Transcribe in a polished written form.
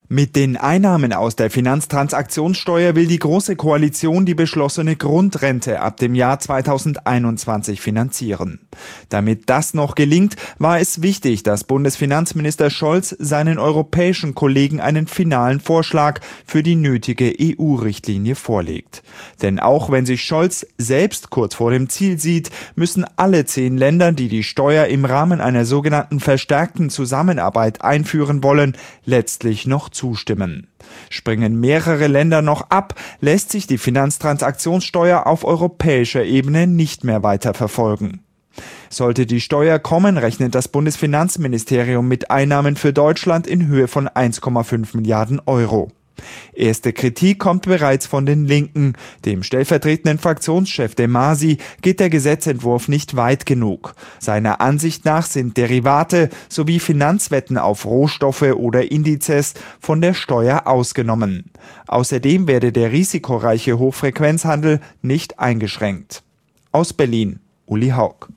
Mit den Einnahmen aus der Finanztransaktionssteuer will die Große Koalition die beschlossene Grundrente ab dem Jahr 2021 finanzieren. Damit das noch gelingt, war es wichtig, dass Bundesfinanzminister Scholz seinen europäischen Kollegen einen finalen Vorschlag für die nötige EU-Richtlinie vorlegt. Denn auch wenn sich Scholz selbst kurz vor dem Ziel sieht, müssen alle 10 Länder, die die Steuer im Rahmen einer sogenannten verstärkten Zusammenarbeit einführen wollen, letztlich noch zustimmen. Springen mehrere Länder noch ab, lässt sich die Finanztransaktionssteuer auf europäischer Ebene nicht mehr weiter verfolgen. Sollte die Steuer kommen, rechnet das Bundesfinanzministerium mit Einnahmen für Deutschland in Höhe von 1,5 Milliarden Euro. Erste Kritik kommt bereits von den Linken. Dem stellvertretenden Fraktionschef de Masi geht der Gesetzentwurf nicht weit genug. Seiner Ansicht nach sind Derivate sowie Finanzwetten auf Rohstoffe oder Indizes von der Steuer ausgenommen. Außerdem werde der risikoreiche Hochfrequenzhandel nicht eingeschränkt. Aus Berlin, Uli Haug.